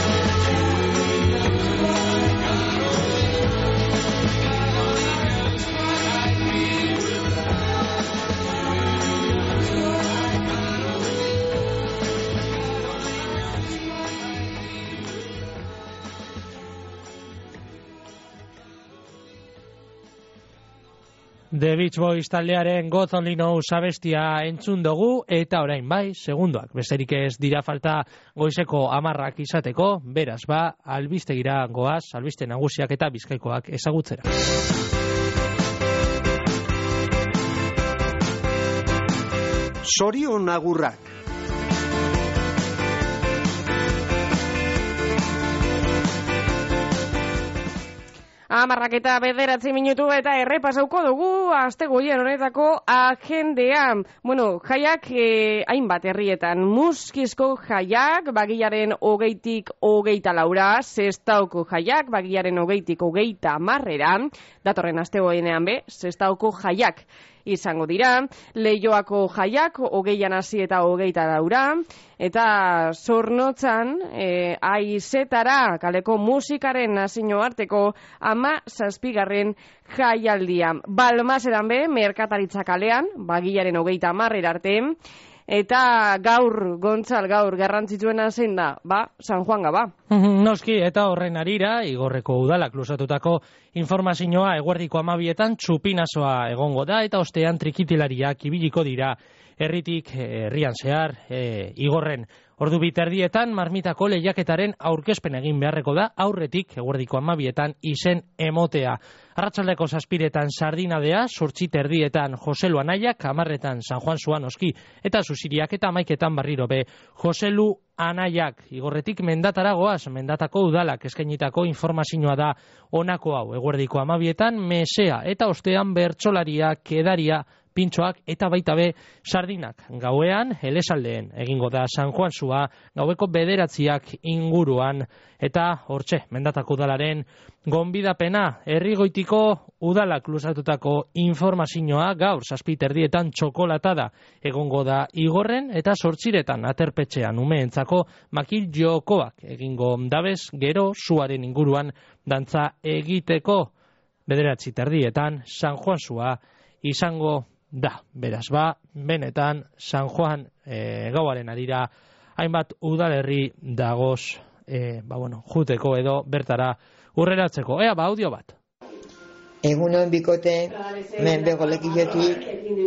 The Beach Boys taldearen God Only Knows abestia entzun dugu, eta orain bai, segundoak. Besterik ez dira falta goizeko amarrak izateko, beraz ba, albistegira goaz, albiste nagusiak eta bizkaikoak ezagutzera. Zorion agurrak. Amarrak eta bederatzi minutu eta errepasauko dugu aste goien honetako agendean. Bueno, jaiak eh, hainbat herrietan muskizko jaiak, bagilaren hogeitik hogeita laura, zestauko jaiak, bagilaren hogeitik hogeita marreran, datorren aste goienean be, zestauko jaiak. izango dira, Leioako jaiak hogeian hasi eta hogeita laura, eta Zornotzan e, aizetara kaleko musikaren nazio arteko ama zazpigarren jaialdia. Balmaseran be, merkataritza kalean, bagilaren hogeita hamarrera arte, eta gaur, Gontzal, gaur, garrantzitsuena zein da, ba, San Juan gaba. Noski, eta horren arira, Igorreko udalak luzatutako informazioa eguerdiko amabietan txupinazoa egongo da, eta ostean trikitilariak ibiliko dira herritik, herrian zehar, e, Igorren. Ordu biterdietan, marmitako lehiaketaren aurkezpen egin beharreko da, aurretik, eguerdiko amabietan, izen emotea. Arratsaldeko zazpiretan sardinadea, sortzit erdietan Joselu Anaiak, hamarretan San Juan Zuan oski, eta zuziriak eta amaiketan barriro be Joselu Anaiak. Igorretik mendatara goaz, mendatako udalak eskainitako informazioa da honako hau. Eguerdiko amabietan, mesea eta ostean bertsolaria, kedaria, pintxoak eta baita be sardinak. Gauean, elesaldeen egingo da San Juan Zua, gaueko bederatziak inguruan, eta hortxe, mendatako udalaren gonbidapena, herrigoitiko udalak luzatutako informazioa gaur zazpiterdietan txokolatada egongo da Igorren, eta sortziretan aterpetxean umeentzako makil jokoak egingo dabez, gero zuaren inguruan dantza egiteko. Bederatzi terdietan San Juan Zua izango da, beraz ba, benetan San Juan e, gauaren adira hainbat udalerri dagoz e, ba bueno, juteko edo bertara urreratzeko. Ea ba, audio bat. Egunon bikote, men bego lekiotik,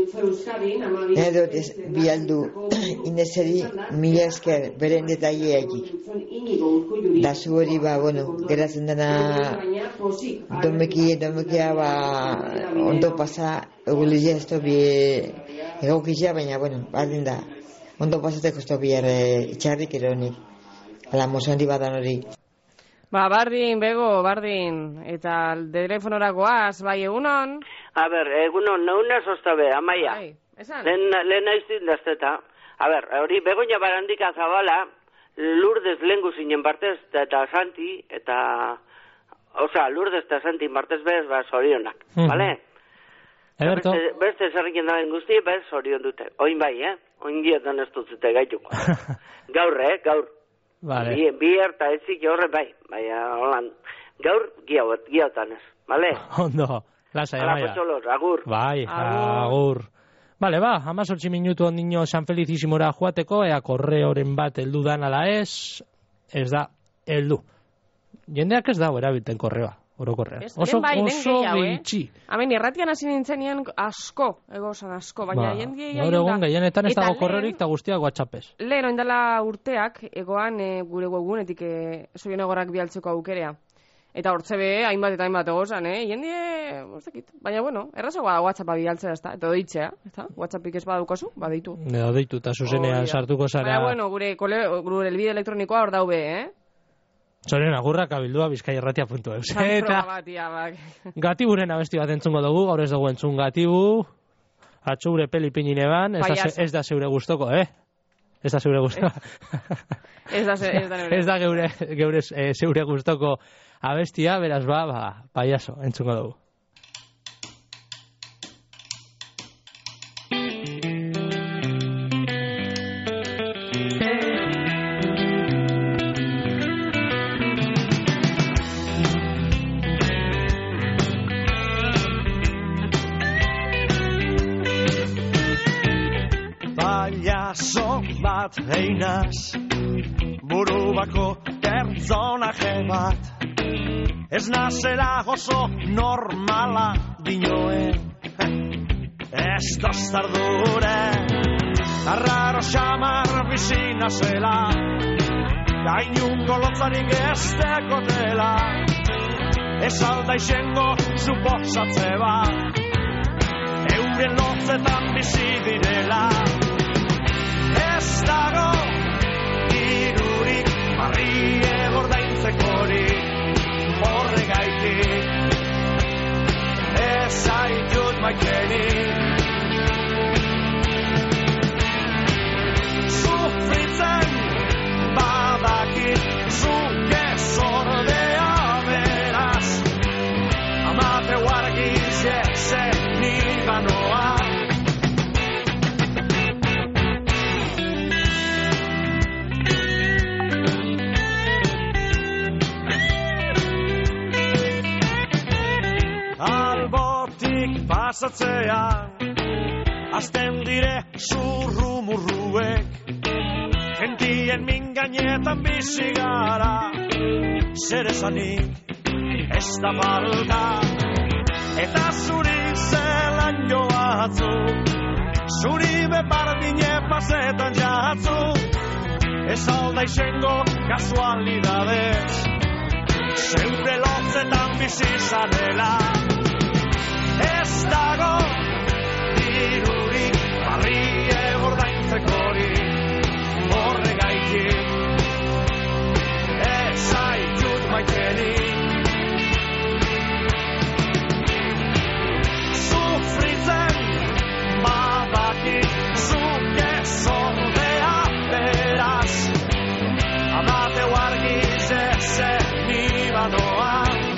edo bialdu ineseri mila esker beren detaileakik. Da zu hori ba, bueno, geratzen dena domeki, domekia ba, ondo pasa, egulizia ez tobi egokizia, baina, bueno, bardin da, ondo pasateko ez tobi itxarrik eronik, ala mozondi badan hori. Ba, bardin, bego, bardin, eta telefonora goaz, bai, egunon? A ber, egunon, nauna soztabe, amaia. Bai, esan? Lehen aiztin dazteta. A ber, hori, Begoña Barandika Zabala, Lourdes lengu zinen partez, eta Santi, eta... Osa, Lourdes eta Santi partez bez, ba, zorionak, mm. Bale? Eberto. Beste, beste zerriken daben guzti, bez, zorion dute. Oin bai, eh? Oin dietan ez dutzute gaituko. Gaur, eh? Gaur. Vale. Bi, bi erta ezik horre bai, bai, holan, gaur giauet, giautan ez, bale? Ondo, lasa, Ala, potxolos, agur. Bai, agur. agur. Bale, ba, amazortzi minutu ondino San Felicisimora joateko, ea korreoren bat heldu dan ala ez, ez da, heldu. Jendeak ez dago erabilten korreoa, orokorrean. Oso, bai, oso gehitxi. Eh? Hemen, irratian hasi nintzenien asko, egozan asko, baina ba, jendie gaur egun gehienetan ez dago korreorik eta guztiak WhatsAppez. Lehen oindala urteak, egoan e, gure webgunetik e, zoien egorak bialtzeko aukerea. Eta hortze be, hainbat eta hainbat egozan, eh? Jendie, bostekit. Baina, bueno, errazagoa da WhatsAppa bialtzea, ez da? Eta doitzea, ez da? WhatsAppik ez badukozu, badeitu. Edo deitu, eta zuzenean sartuko zara. Baina, bueno, gure, kole, gure elbide elektronikoa hor daube, eh? Zoren agurrak abildua bizkaierratia puntu eus. Eta Gatiburen abesti bat entzungo dugu, gaur ez dugu entzun Gatibu. Atxo gure peli pinine ban, ez da, ez da zeure gustoko, eh? Ez da zeure gustoko. Ez da, ez da, ez da geure, geure e, zeure gustoko abestia, beraz ba, ba, paiaso, entzungo dugu. Bat einaz, buru bako pertsonaje bat, ez nazela oso normala dinoen, ez tostardure, arraro xamar bizina zela, gainungo lotzarik ez dekotela, ez alda izengo suposatze bat, euren lotzetan bizi direla. Ez dago irurik barri egordaintzekorik horregaitik ez zaitut maitenik sufritzen badakit zuke zordea beraz amate guargiz eze niganoa pasatzean, azten dire zurrumurruek, gentien min gainetan bizi gara, zer esanik ez da falta, eta zuri zelan joatzu, zuri bebardine pasetan jatzu, ez alda izango kasualidadez, zeure lotzetan bizi zarela, ez dago dirurik barrie ordaintzekorik, horregaitik ez zaitut maitenik. Sufritzen badakit zuk ez ordea beraz, amateu argiz ezen nibadoa.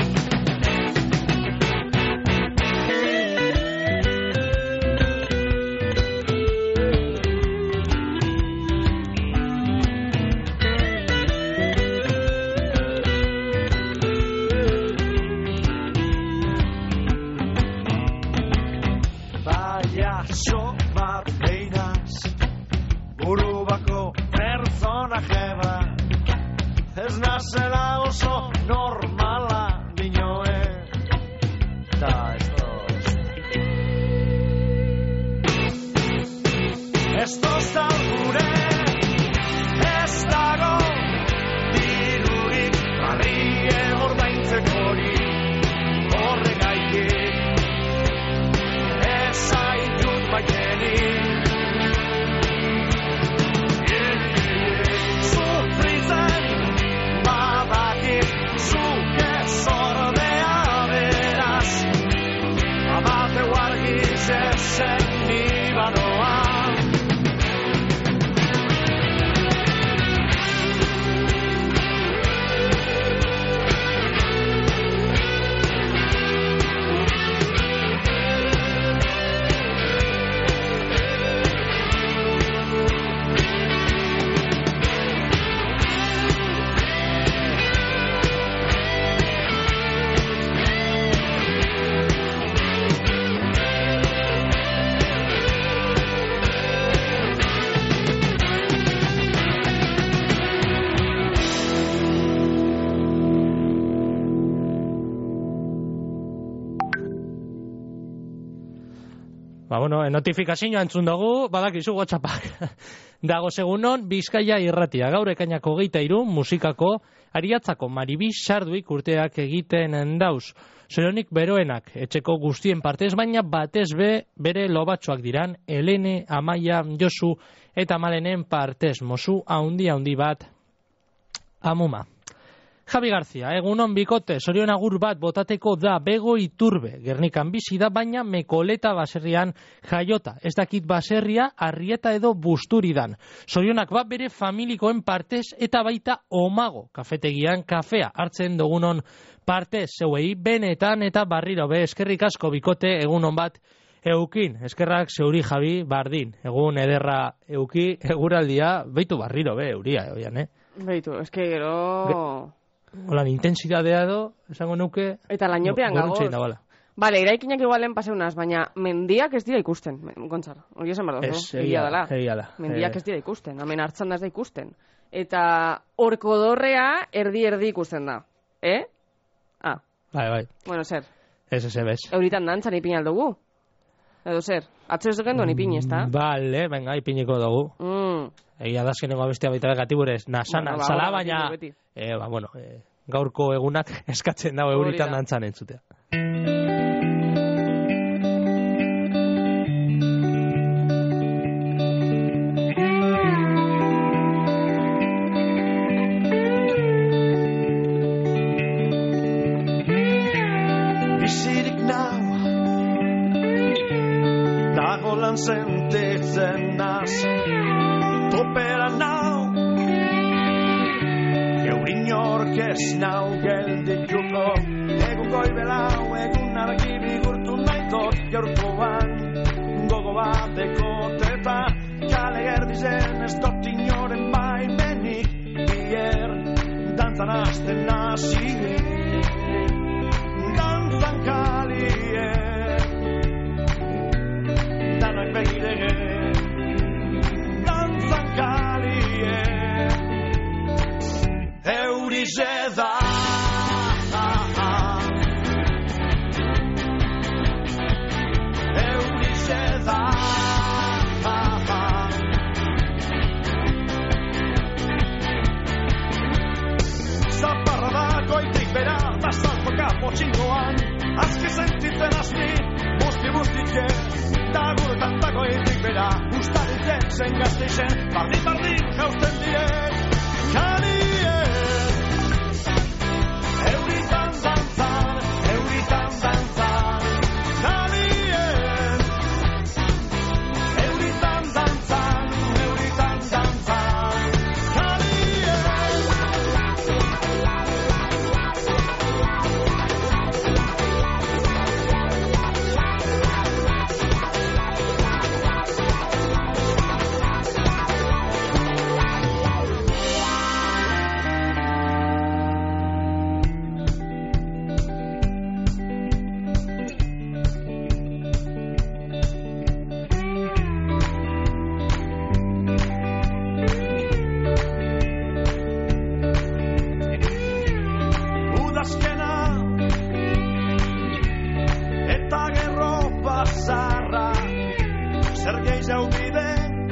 Baiaso bat behinaz, burubako personaje bat, ez nazela oso normala dinoe, eta estos estos talgure, ez dago dirurik barrie ordaintzekorik, horregaitik ez zaitut maitenik. Sufritzen badakit zuk ez ordea beraz, amateu argiz ezen nibadoa. Ba, bueno, notifikazioa entzun dugu, badakizu WhatsAppak. Dago segunon, Bizkaia irratia, gaur ekainako hogeita hiru musikako Ariatzako Maribi Sarduik urteak egiten dauz. Zorionik beroenak, etxeko guztien partez, baina batez be bere lobatxoak diran, Helene, Amaia, Josu eta Malenen partez, mozu haundi haundi bat amuma. Javi García, egunon bikote, zorion agur bat botateko da Bego Iturbe, Gernikan bizi da, baina Mekoleta baserrian jaiota. Ez dakit baserria, Arrieta edo Busturidan. Zorionak bat bere familikoen partez eta baita Omago, kafetegian kafea hartzen dugunon partez, zeuei benetan eta barriro be, eskerrik asko bikote, egunon bat eukin, eskerrak zeuri Javi bardin, egun ederra euki, eguraldia, beitu barriro be, euria, oian, eh? Beitu, eske gero... Holan, intensidadea edo, esango nuke... Eta lainopean gagoz. Bale, iraikinak igualen paseunaz, baina mendiak ez dira ikusten, Gontzar. Hori esan behar duzu, egia dela. Mendiak ez dira ikusten, hemen hartzan da ez da ikusten. Eta orkodorrea erdi-erdi ikusten da. Eh? Ah. Bai, bai. Bueno, zer? Ez, ez, ez. Euritan dantzan ipin aldugu? Edo zer? Atzo ez duken duen ipin, ez da? Bale, venga, ipiniko dugu. Mm. Egia da azkeneko abestia baita begatiburez, nasana, bueno, zala, baina... Eh, ba, bueno, eh, gaurko egunak eskatzen dago euritan dantzan entzutea. Bizirik nau, dago lan sentitzen naz, topera nau, ez nau geldituko, egun goibelau, egun argi bigurtu nahikot, gaurkoan gogo bateko teta, kale erdizen ez dut inoren baimenik, bier dantzan azten nazi, dantzan kalie, Eurixe da Eurixe da Zaparra da goitik bera da saltoka potxingoan Azke sentitzen asni, busti bustike Da gurutan da goitik bera Ustaritzen zen gazteixen Bardin bardin jausten direk Kanien Euritan dantzan, euritan dantzan Kanien Euritan dantzan, euritan dantzan Kanien Udazkena eta gerro bazarra zer gehiago bide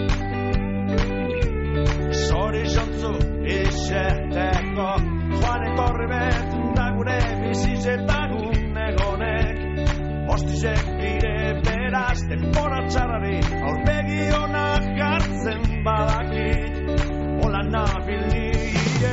zorizontzu izeteko joan etorri bet da gure bizizetagun egonek postizek dire beraz denbora txarrari aurpegi onak hartzen badakit hola nabilie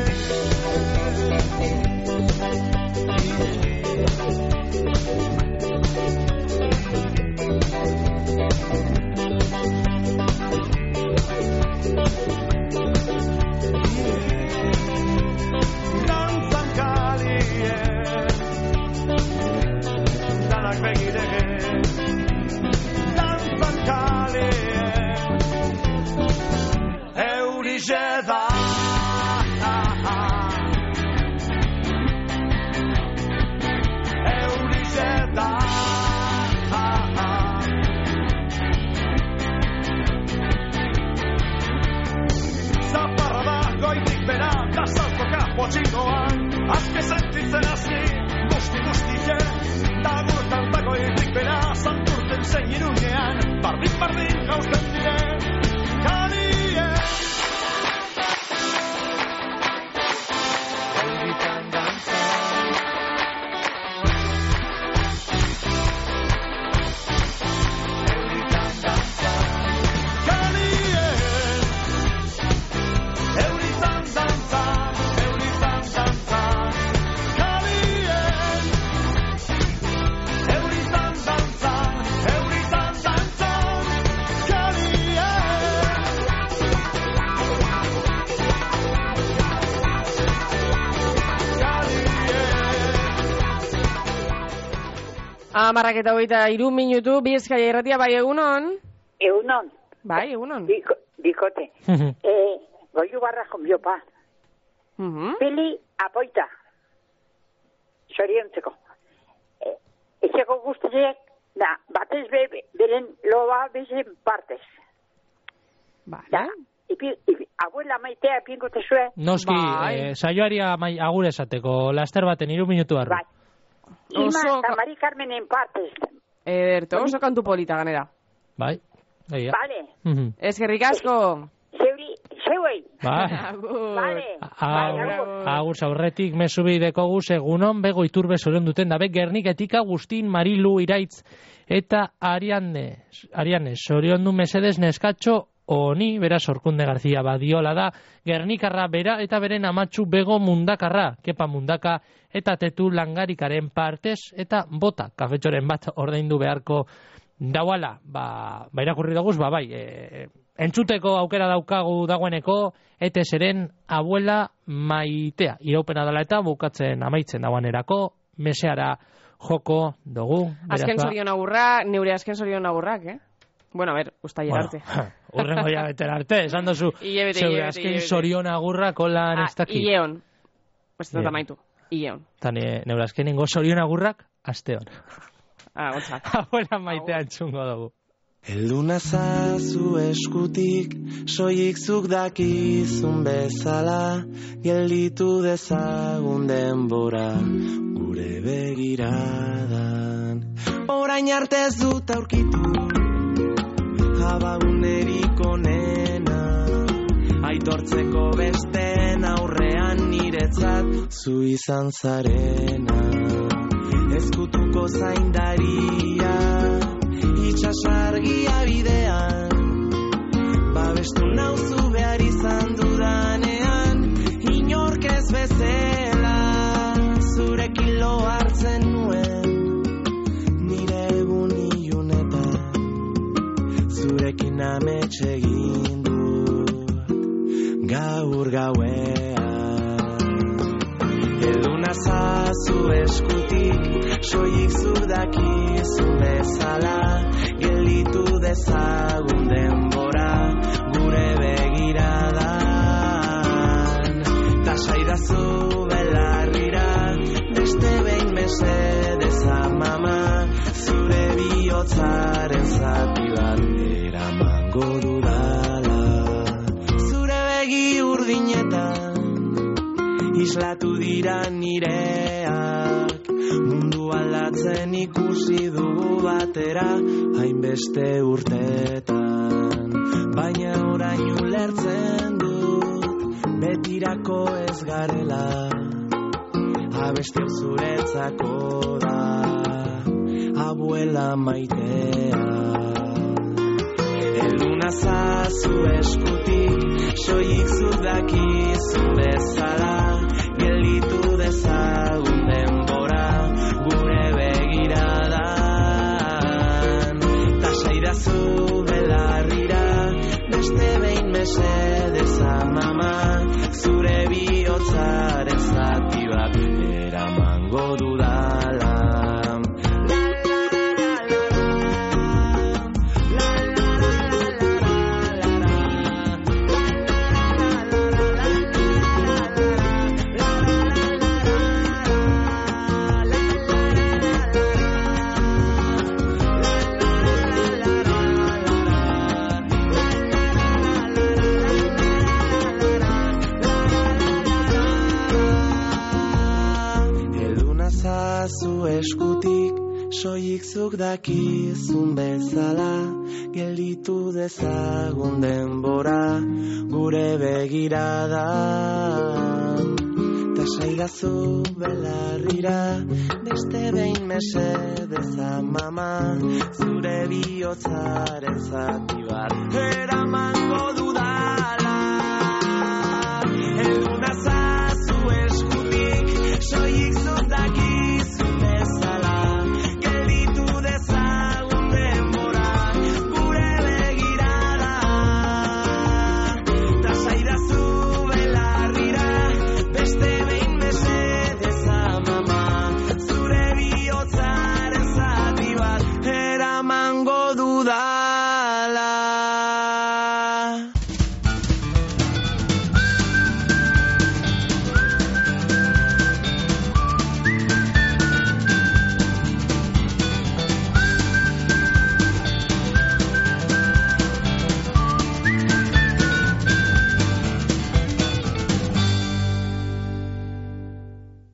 Dantzan kalien Danak begire Dantzan kalien Eurixe da Eurixe da Zaparra da goitik bera da saltoka potxingoan Azke sentitzen hasi, busti bustike Da gurtan da goitik bera santurten zein irunean Bardin bardin jausten dire Kanien Euritan dantzan Euritan dantzan Kanien Euritan dantzan, euritan dantzan Kanien Euritan dantzan, euritan dantzan Kanien Amarrak eta hogeita hiru minutu, Bizkaia irratia, bai egunon? Egunon. Bai, egunon. Biko, bikote. eh, goiu barra jonbiopa. Pili apoita. Soriontzeko. Eh, Etxeko guztiek, da, batez be, beren loba bezen partez. Vale. Da, ipi, ipi, abuela maitea epingote zue. Noski, eh, saioari amai- agur esateko, laster baten, hiru minutu arru. Bai. Ima eta Mari Carmenen partez. Ederto, oso kantu polita ganera. Bai, egia. Vale. Mhm. Eskerrik asko. Zeuri, zeuei. Bai. Vale. Agur, agur aurretik mezu bideko guz egunon bego iturbe zoren duten dabe Gerniketik Agustin, Marilu, Iraitz eta Ariane, Ariane, zorion du mesedes neskatxo oni, bera Sorkunde Garzia Badiola da, Gernikarra bera eta beren amatxu bego mundakarra, kepa mundaka eta tetu langarikaren partez eta bota, kafetxoren bat ordaindu beharko dauala, ba, ba irakurri daguz, ba bai, e, entzuteko aukera daukagu dagoeneko, ete zeren abuela maitea, iraupena dela eta bukatzen amaitzen dagoenerako, meseara joko dugu. Azken zorion agurra, neure azken zorion agurrak, eh? Bueno, a ver, ustaiera arte. Urrengo ja betera arte, esan dozu, zeure azken zorion agurra kolan ez daki. Ileon. Ez dut amaitu. Ileon. Tane, neure azken ingo zorion agurrak, asteon. Ah, gotzak. Abuela maitea entzungo dugu. Elduna zazu eskutik, soilik zuk dakizun bezala, gelditu dezagun denbora, gure begiradan. Orain arte ez dut aurkitu, abagunerik onena, aitortzeko besteen aurrean niretzat zu izan zarena. Ezkutuko zaindaria, itxasargia bidean, babestu nauzu behar izan dudanean, inork ez bezala, zurekin lo hartzen nuen, nire egun ilunetan, zurekin amets egin dut, gaur gauean. Elduna zazu eskutik, soilik zuk dakizun bezala, gelditu dezagun denbora, gure begiradan. Tasaidazu belarrira, beste behin mesedez amama, zure bihotzaren zati bat eramango dudala. Zure begi urdinetan, islatu dira nireak, mundu aldatzen ikusi dugu batera, hainbeste urtetan. Baina orain ulertzen dut, betirako ez garela, abesti zuretzako da, abuela maitea. Elduna zazu eskutik, soilik zuk dakizun bezala, gelditu dezagun denbora, gure begiradan. Tasaidazu belarrira, beste behin mesedez amama, zure bihotzaren zati bat eramango dudala. Eskutik, soilik zuk dakizun bezala, gelditu dezagun denbora, gure begiradan. Tasaidazu belarrira, beste behin mesedez amama, zure bihotzaren zati bat.